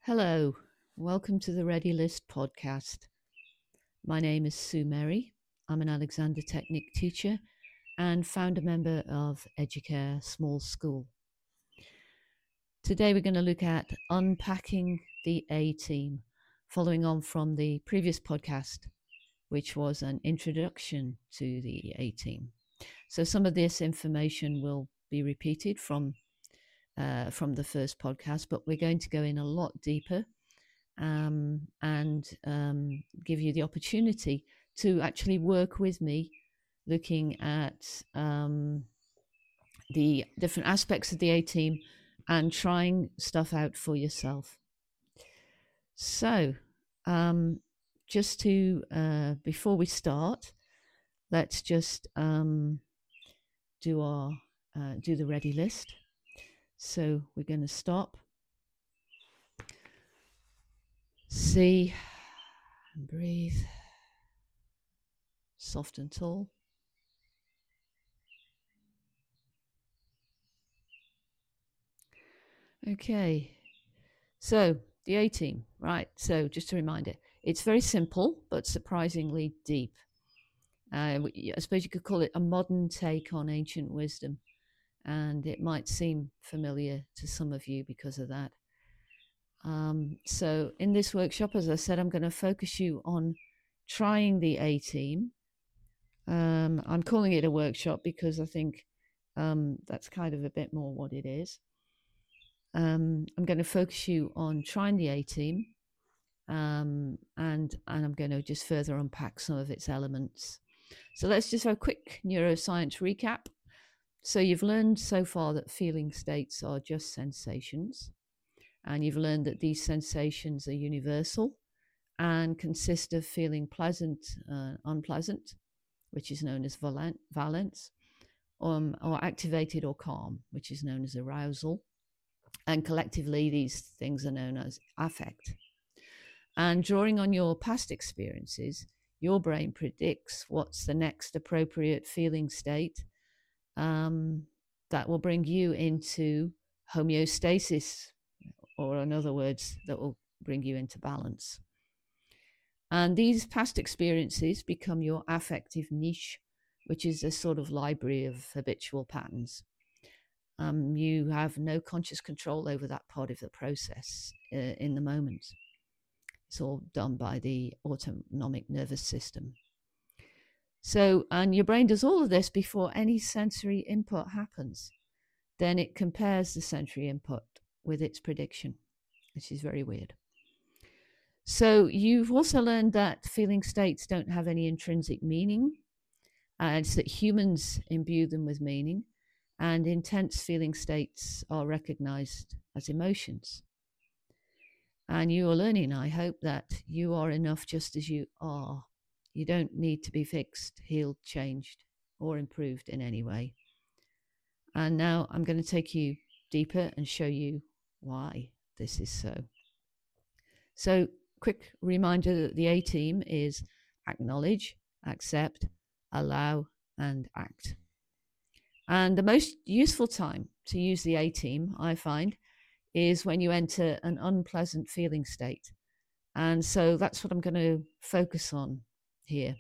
Hello, welcome to the Ready List podcast. My name is Sue Merry. I'm an Alexander Technic teacher and founder member of Educare Small School. Today we're going to look at unpacking the A team, following on from the previous podcast, which was an introduction to the A team. So some of this information will be repeated from the first podcast, but we're going to go in a lot deeper and give you the opportunity to actually work with me looking at the different aspects of the A team and trying stuff out for yourself. So just to before we start, let's just do the ready list. So we're going to stop, see and breathe, soft and tall. Okay, so the A team, right? So just a reminder, it's very simple but surprisingly deep. I suppose you could call it a modern take on ancient wisdom, and it might seem familiar to some of you because of that. So in this workshop, as I said, I'm going to focus you on trying the A team. I'm calling it a workshop because I think that's kind of a bit more what it is. I'm going to focus you on trying the A team, and I'm going to just further unpack some of its elements. So let's just have a quick neuroscience recap. So you've learned so far that feeling states are just sensations, and you've learned that these sensations are universal and consist of feeling pleasant, unpleasant, which is known as valence, or activated or calm, which is known as arousal. And collectively, these things are known as affect. And drawing on your past experiences, your brain predicts what's the next appropriate feeling state that will bring you into homeostasis, or in other words, that will bring you into balance. And these past experiences become your affective niche, which is a sort of library of habitual patterns. You have no conscious control over that part of the process in the moment. It's all done by the autonomic nervous system. So, and your brain does all of this before any sensory input happens. Then it compares the sensory input with its prediction, which is very weird. So you've also learned that feeling states don't have any intrinsic meaning. It's that humans imbue them with meaning, and intense feeling states are recognized as emotions. And you are learning, I hope, that you are enough just as you are. You don't need to be fixed, healed, changed, or improved in any way. And now I'm going to take you deeper and show you why this is so. So, quick reminder that the A team is acknowledge, accept, allow, and act. And the most useful time to use the A team, I find, is when you enter an unpleasant feeling state. And so that's what I'm going to focus on here.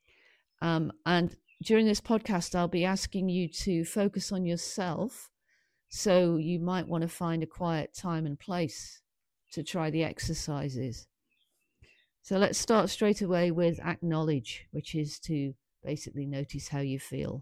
And during this podcast, I'll be asking you to focus on yourself. So you might want to find a quiet time and place to try the exercises. So let's start straight away with acknowledge, which is to basically notice how you feel.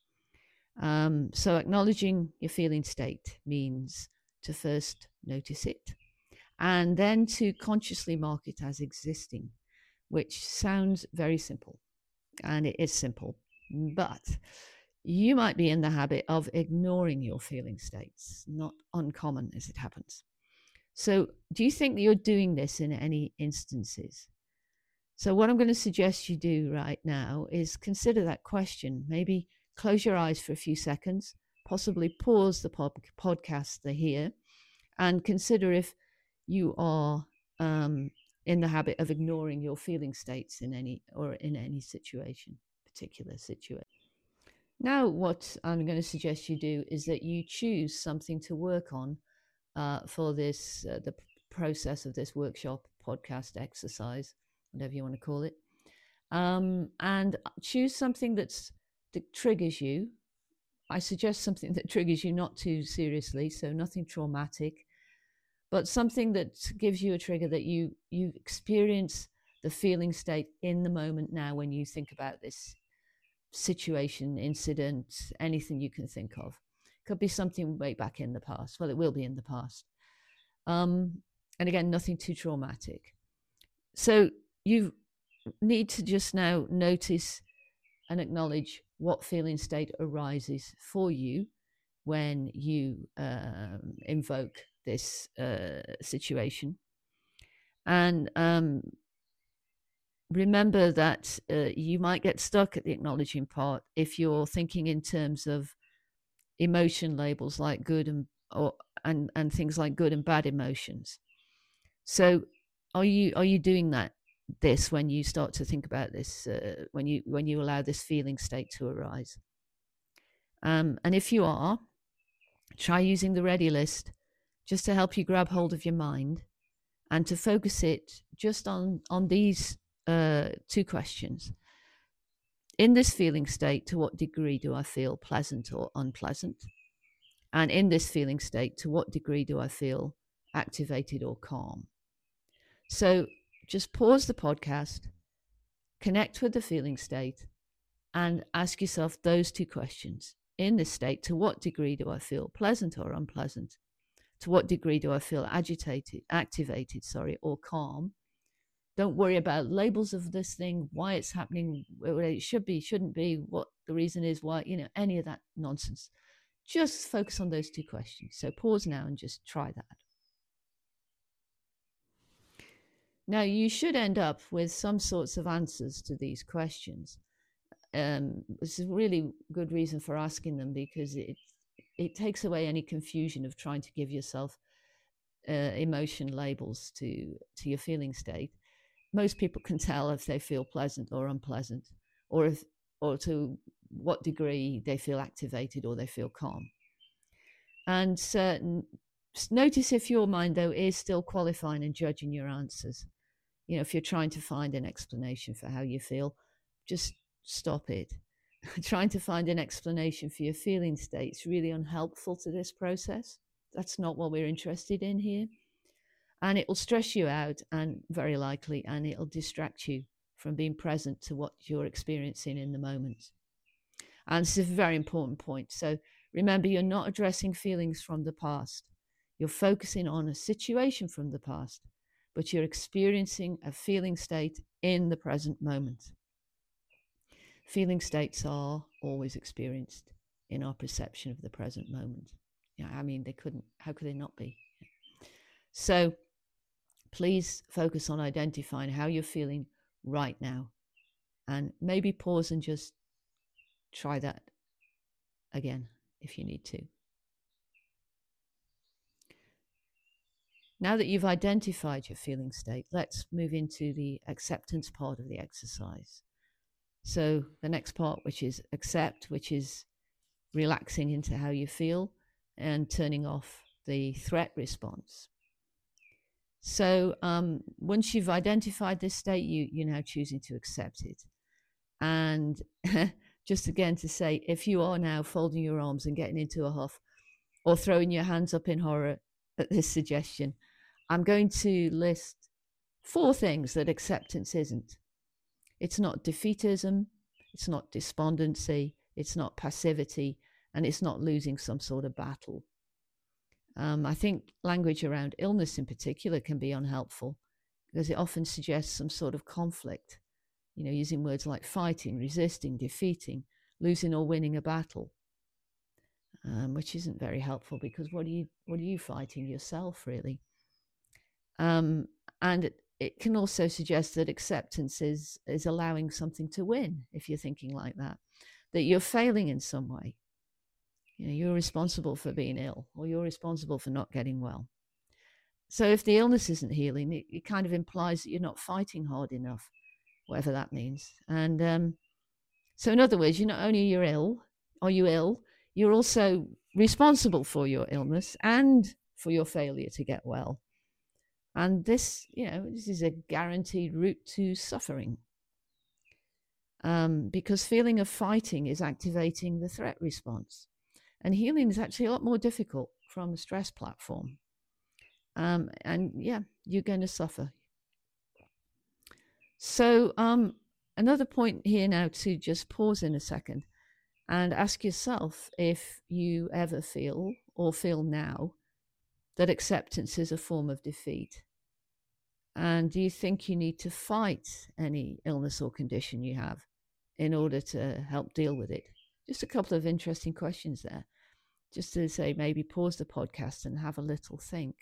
So acknowledging your feeling state means to first notice it and then to consciously mark it as existing, which sounds very simple, and it is simple, but you might be in the habit of ignoring your feeling states, not uncommon as it happens. So do you think that you're doing this in any instances? So what I'm going to suggest you do right now is consider that question. Maybe close your eyes for a few seconds, possibly pause the podcast here, and consider if you are in the habit of ignoring your feeling states in any particular situation. Now, what I'm going to suggest you do is that you choose something to work on for this process of this workshop, podcast, exercise, whatever you want to call it. And choose something that triggers you. I suggest something that triggers you not too seriously, so nothing traumatic, but something that gives you a trigger that you experience the feeling state in the moment now when you think about this situation, incident, anything you can think of. Could be something way back in the past. Well, it will be in the past. And again, nothing too traumatic. So you need to just now notice and acknowledge what feeling state arises for you when you invoke this situation. And remember that you might get stuck at the acknowledging part if you're thinking in terms of emotion labels like good and things like good and bad emotions. So are you doing this when you start to think about this, when you allow this feeling state to arise? And if you are, try using the ready list just to help you grab hold of your mind and to focus it just on these two questions. In this feeling state, to what degree do I feel pleasant or unpleasant? And in this feeling state, to what degree do I feel activated or calm? So just pause the podcast, connect with the feeling state, and ask yourself those two questions. In this state, to what degree do I feel pleasant or unpleasant? To what degree do I feel activated, or calm? Don't worry about labels of this thing, why it's happening, where it should be, shouldn't be, what the reason is, why, any of that nonsense. Just focus on those two questions. So pause now and just try that. Now, you should end up with some sorts of answers to these questions. This is a really good reason for asking them, because it takes away any confusion of trying to give yourself emotion labels to your feeling state. Most people can tell if they feel pleasant or unpleasant, or to what degree they feel activated or they feel calm. And notice if your mind, though, is still qualifying and judging your answers. If you're trying to find an explanation for how you feel, just stop it. Trying to find an explanation for your feeling state is really unhelpful to this process. That's not what we're interested in here. And it will stress you out, and very likely, and it'll distract you from being present to what you're experiencing in the moment. And this is a very important point. So remember, you're not addressing feelings from the past. You're focusing on a situation from the past, but you're experiencing a feeling state in the present moment. Feeling states are always experienced in our perception of the present moment. How could they not be? So please focus on identifying how you're feeling right now, and maybe pause and just try that again if you need to. Now that you've identified your feeling state, let's move into the acceptance part of the exercise. So the next part, which is accept, which is relaxing into how you feel and turning off the threat response. So once you've identified this state, you're now choosing to accept it. And just again to say, if you are now folding your arms and getting into a huff or throwing your hands up in horror at this suggestion, I'm going to list 4 things that acceptance isn't. It's not defeatism, it's not despondency, it's not passivity, and it's not losing some sort of battle. I think language around illness in particular can be unhelpful because it often suggests some sort of conflict, using words like fighting, resisting, defeating, losing or winning a battle, which isn't very helpful, because what are you fighting? Yourself, really. And it can also suggest that acceptance is allowing something to win, if you're thinking like that you're failing in some way. You're responsible for being ill, or you're responsible for not getting well. So if the illness isn't healing, it kind of implies that you're not fighting hard enough, whatever that means. And so in other words, you're not only you're ill, you're also responsible for your illness and for your failure to get well. And this, this is a guaranteed route to suffering. Because feeling of fighting is activating the threat response. And healing is actually a lot more difficult from a stress platform. And yeah, you're going to suffer. So another point here now to just pause in a second and ask yourself if you ever feel or feel now that acceptance is a form of defeat. And do you think you need to fight any illness or condition you have in order to help deal with it? Just a couple of interesting questions there. Just to say, maybe pause the podcast and have a little think.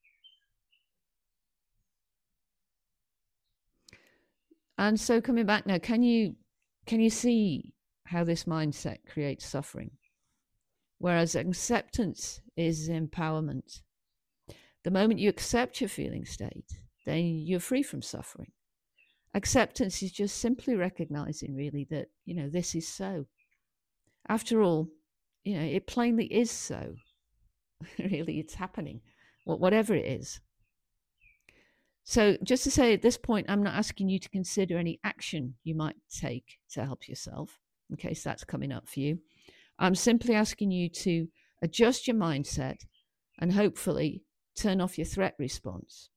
And so coming back now, can you see how this mindset creates suffering? Whereas acceptance is empowerment. The moment you accept your feeling state, then you're free from suffering. Acceptance is just simply recognizing really that, this is so. After all, it plainly is so. Really, it's happening, whatever it is. So just to say at this point, I'm not asking you to consider any action you might take to help yourself, in case that's coming up for you. I'm simply asking you to adjust your mindset and hopefully turn off your threat response.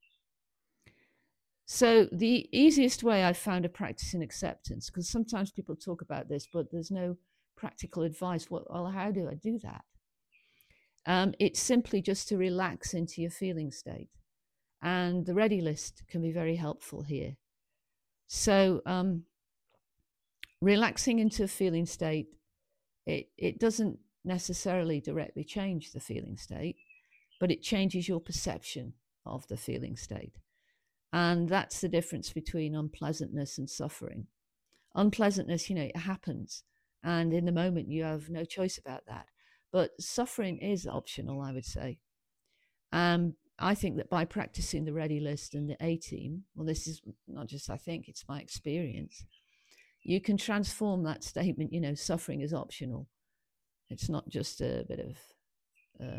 So the easiest way I've found of practicing acceptance, because sometimes people talk about this, but there's no practical advice. Well, how do I do that? It's simply just to relax into your feeling state. And the ready list can be very helpful here. So relaxing into a feeling state, it doesn't necessarily directly change the feeling state, but it changes your perception of the feeling state. And that's the difference between unpleasantness and suffering. Unpleasantness, it happens. And in the moment, you have no choice about that. But suffering is optional, I would say. I think that by practicing the ready list and the A-team, well, this is not just I think, it's my experience, you can transform that statement, suffering is optional. It's not just a bit of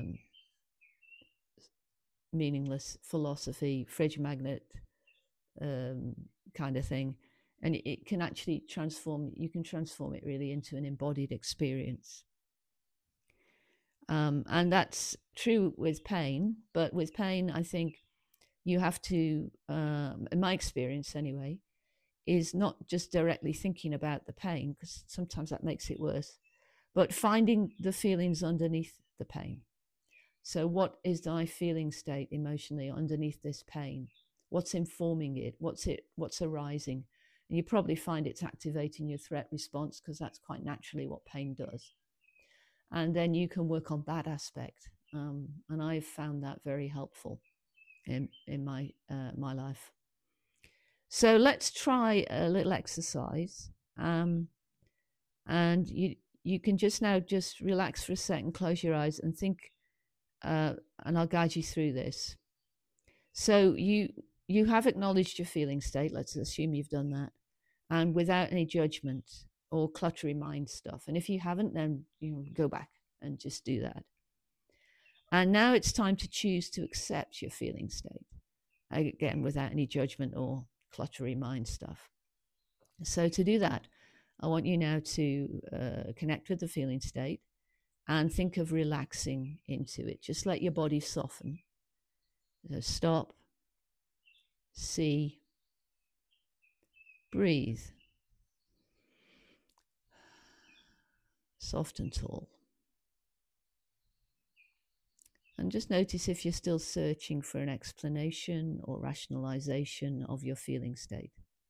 meaningless philosophy, fridge magnet kind of thing. And it can actually you can transform it really into an embodied experience. And that's true with pain, but with pain, I think you have to, in my experience anyway, is not just directly thinking about the pain, because sometimes that makes it worse, but finding the feelings underneath the pain. So what is my feeling state emotionally underneath this pain? What's informing it? What's arising? And you probably find it's activating your threat response, because that's quite naturally what pain does. And then you can work on that aspect. And I've found that very helpful in my life. So let's try a little exercise. And you can just relax for a second, close your eyes and think, and I'll guide you through this. So you have acknowledged your feeling state. Let's assume you've done that. And without any judgment or cluttery mind stuff. And if you haven't, then go back and just do that. And now it's time to choose to accept your feeling state, again, without any judgment or cluttery mind stuff. So to do that, I want you now to connect with the feeling state and think of relaxing into it. Just let your body soften. So stop, see, breathe. Soft and tall. And just notice if you're still searching for an explanation or rationalization of your feeling state.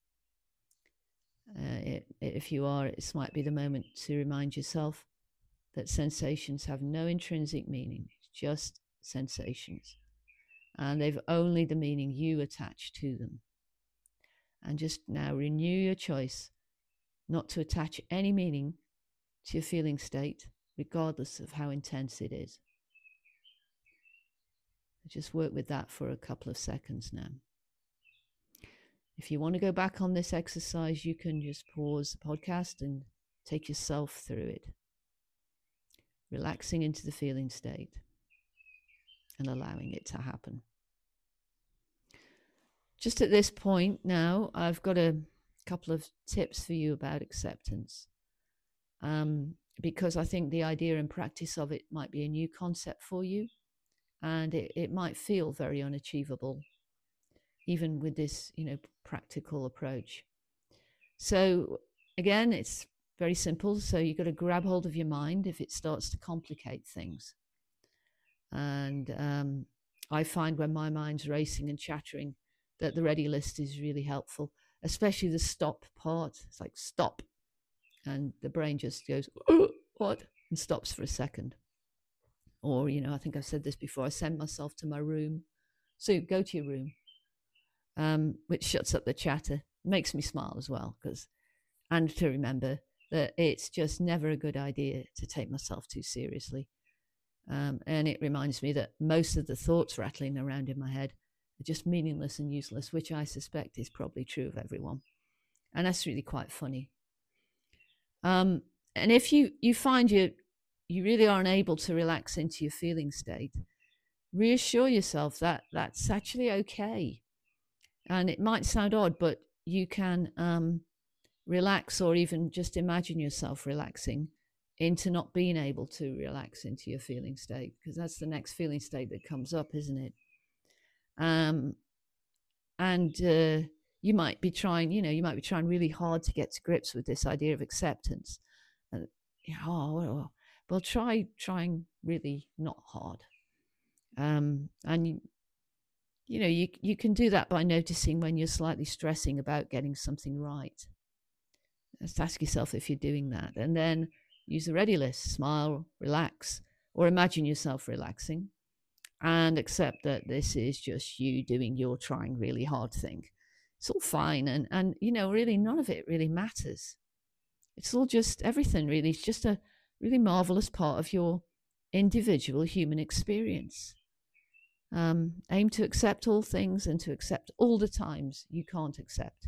If you are, this might be the moment to remind yourself that sensations have no intrinsic meaning, just sensations. And they've only the meaning you attach to them. And just now renew your choice not to attach any meaning to your feeling state, regardless of how intense it is. Just work with that for a couple of seconds now. If you want to go back on this exercise, you can just pause the podcast and take yourself through it. Relaxing into the feeling state and allowing it to happen. Just at this point now, I've got a couple of tips for you about acceptance, because I think the idea and practice of it might be a new concept for you, and it might feel very unachievable, even with this, practical approach. So again, it's very simple. So you've got to grab hold of your mind if it starts to complicate things. And I find when my mind's racing and chattering that the ready list is really helpful, especially the stop part. It's like stop. And the brain just goes, oh, what? And stops for a second. Or, I think I've said this before, I send myself to my room. So go to your room, which shuts up the chatter. Makes me smile as well, and to remember that it's just never a good idea to take myself too seriously. And it reminds me that most of the thoughts rattling around in my head are just meaningless and useless, which I suspect is probably true of everyone. And that's really quite funny. And if you find you really are unable to relax into your feeling state, reassure yourself that that's actually okay. And it might sound odd, but you can relax, or even just imagine yourself relaxing into not being able to relax into your feeling state, because that's the next feeling state that comes up, isn't it? And you might be trying really hard to get to grips with this idea of acceptance. Well, trying really not hard. And you can do that by noticing when you're slightly stressing about getting something right. Just ask yourself if you're doing that, and then use the ready list. Smile, relax, or imagine yourself relaxing, and accept that this is just you doing your trying really hard thing. It's all fine, and really none of it really matters. It's all just everything really. It's just a really marvelous part of your individual human experience. Aim to accept all things and to accept all the times you can't accept.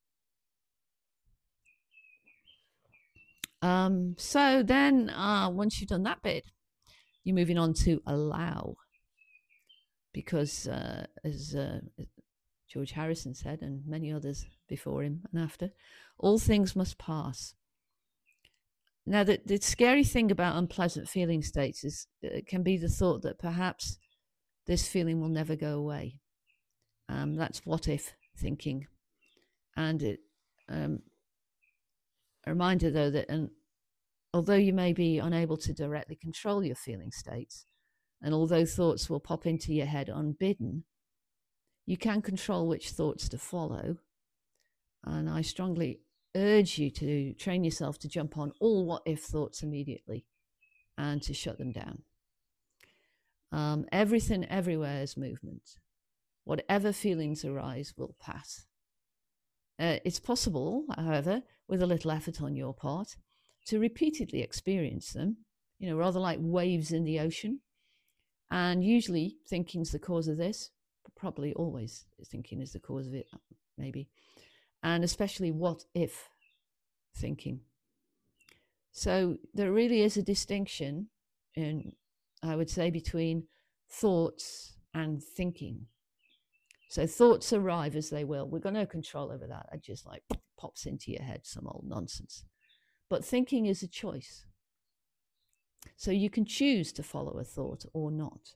So then once you've done that bit, you're moving on to allow. Because as George Harrison said, and many others before him and after, all things must pass. Now, the scary thing about unpleasant feeling states is it can be the thought that perhaps this feeling will never go away. That's what if thinking. And a reminder, though, that although you may be unable to directly control your feeling states, and although thoughts will pop into your head unbidden, you can control which thoughts to follow. And I strongly urge you to train yourself to jump on all what if thoughts immediately and to shut them down. Everything everywhere is movement. Whatever feelings arise will pass. It's possible, however, with a little effort on your part, to repeatedly experience them, rather like waves in the ocean. And usually thinking's the cause of this, but probably always thinking is the cause of it, maybe. And especially what if thinking. So there really is a distinction I would say, between thoughts and thinking. So thoughts arrive as they will. We've got no control over that. It just like pops into your head, some old nonsense. But thinking is a choice. So you can choose to follow a thought or not.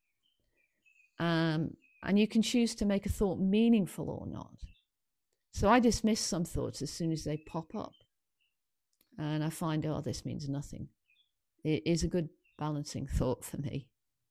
And you can choose to make a thought meaningful or not. So I dismiss some thoughts as soon as they pop up. And I find, this means nothing. It is a good balancing thought for me.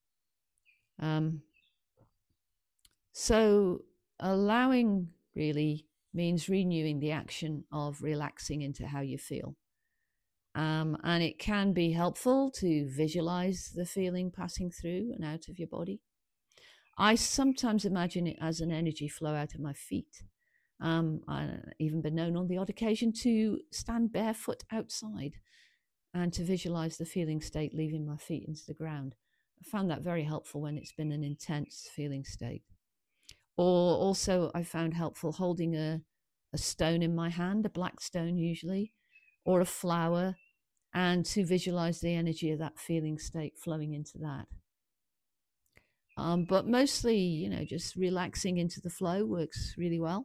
So allowing really means renewing the action of relaxing into how you feel. And it can be helpful to visualize the feeling passing through and out of your body. I sometimes imagine it as an energy flow out of my feet. I've even been known on the odd occasion to stand barefoot outside and to visualize the feeling state leaving my feet into the ground. I found that very helpful when it's been an intense feeling state. Or also I found helpful holding a stone in my hand, a black stone usually, or a flower, and to visualize the energy of that feeling state flowing into that. But mostly, just relaxing into the flow works really well.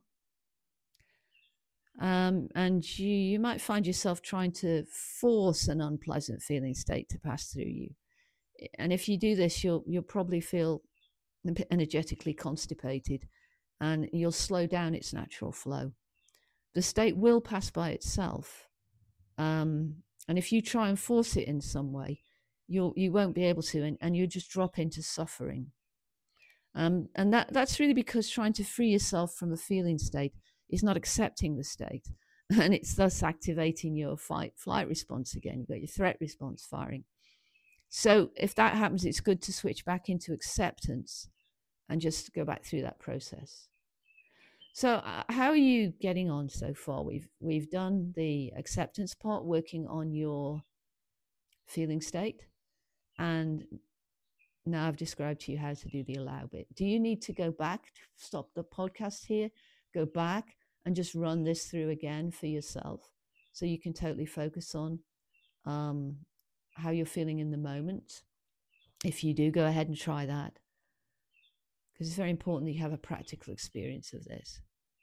And you might find yourself trying to force an unpleasant feeling state to pass through you. And if you do this, you'll probably feel energetically constipated, and you'll slow down its natural flow. The state will pass by itself, and if you try and force it in some way, you won't be able to, and you just drop into suffering. And that's really because trying to free yourself from a feeling state is not accepting the state, and it's thus activating your fight-flight response again. You've got your threat response firing. So if that happens, it's good to switch back into acceptance and just go back through that process. So how are you getting on so far? We've done the acceptance part, working on your feeling state, and now I've described to you how to do the allow bit. Do you need to go back, stop the podcast here, go back and just run this through again for yourself so you can totally focus on how you're feeling in the moment? If you do, go ahead and try that, because it's very important that you have a practical experience of this.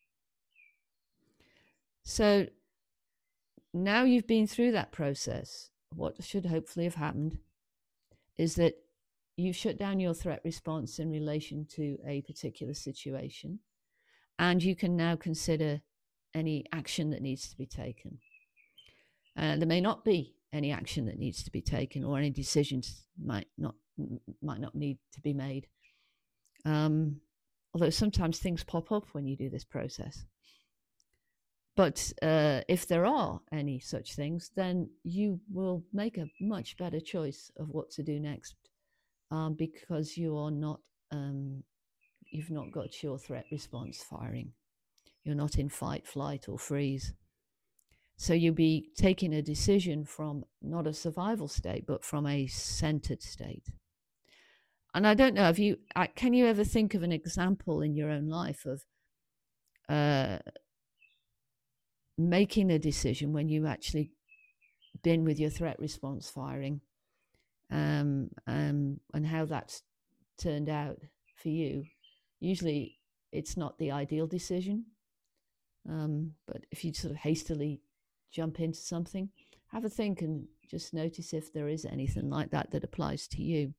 So now you've been through that process, what should hopefully have happened is that you've shut down your threat response in relation to a particular situation, and you can now consider any action that needs to be taken. There may not be any action that needs to be taken, or any decisions might not need to be made. Although sometimes things pop up when you do this process. But if there are any such things, then you will make a much better choice of what to do next, because you are not, you've not got your threat response firing. You're not in fight, flight, or freeze. So you'll be taking a decision from not a survival state, but from a centered state. And I don't know, can you ever think of an example in your own life of making a decision when you actually been with your threat response firing, and how that's turned out for you? Usually it's not the ideal decision, but if you sort of hastily jump into something, have a think and just notice if there is anything like that that applies to you.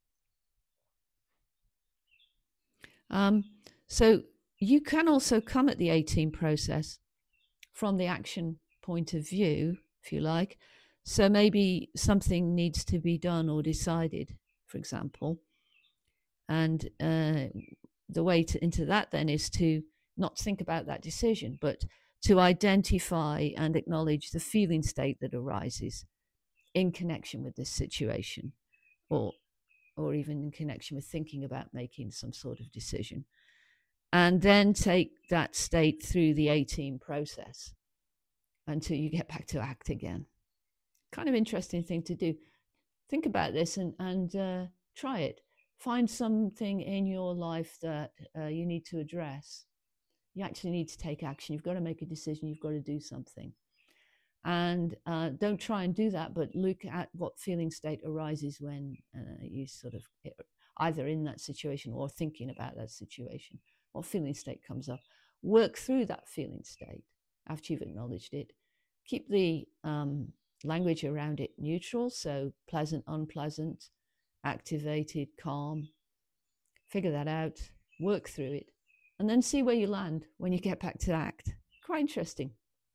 So you can also come at the A-Team process from the action point of view, if you like. So maybe something needs to be done or decided, for example. And the way into that then is to not think about that decision, but to identify and acknowledge the feeling state that arises in connection with this situation, or even in connection with thinking about making some sort of decision. And then take that state through the A-Team process until you get back to act again. Kind of interesting thing to do. Think about this and try it. Find something in your life that you need to address. You actually need to take action. You've got to make a decision. You've got to do something. And don't try and do that, but look at what feeling state arises when you sort of either in that situation or thinking about that situation. What feeling state comes up? Work through that feeling state after you've acknowledged it. Keep the language around it neutral, so pleasant, unpleasant, activated, calm. Figure that out, work through it, and then see where you land when you get back to act. Quite interesting.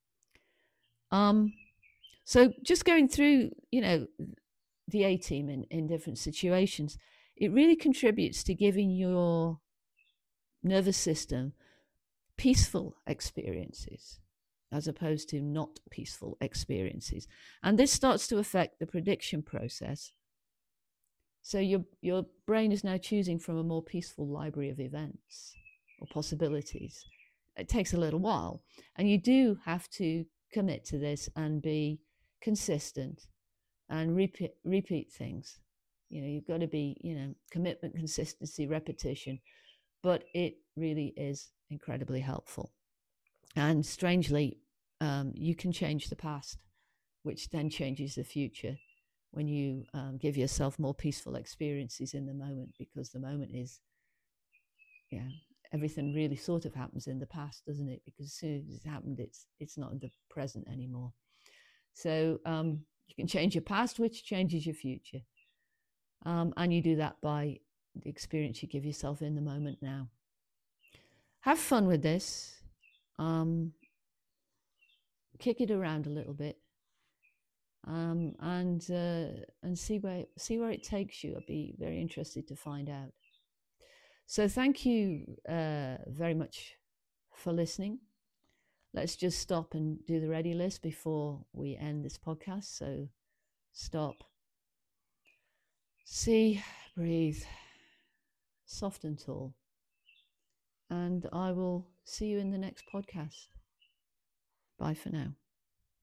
So just going through, the A-Team in different situations, it really contributes to giving your nervous system peaceful experiences as opposed to not peaceful experiences. And this starts to affect the prediction process. So your brain is now choosing from a more peaceful library of events or possibilities. It takes a little while, and you do have to commit to this and be consistent and repeat things. You've got to be, commitment, consistency, repetition, but it really is incredibly helpful. And strangely, you can change the past, which then changes the future. when you give yourself more peaceful experiences in the moment, because the moment is, yeah, everything really sort of happens in the past, doesn't it? Because as soon as it's happened, it's not in the present anymore. So you can change your past, which changes your future. And you do that by the experience you give yourself in the moment now. Have fun with this. Kick it around a little bit. And see where it takes you. I'd be very interested to find out. So thank you very much for listening. Let's just stop and do the ready list before we end this podcast. So stop, see, breathe, soft and tall. And I will see you in the next podcast. Bye for now.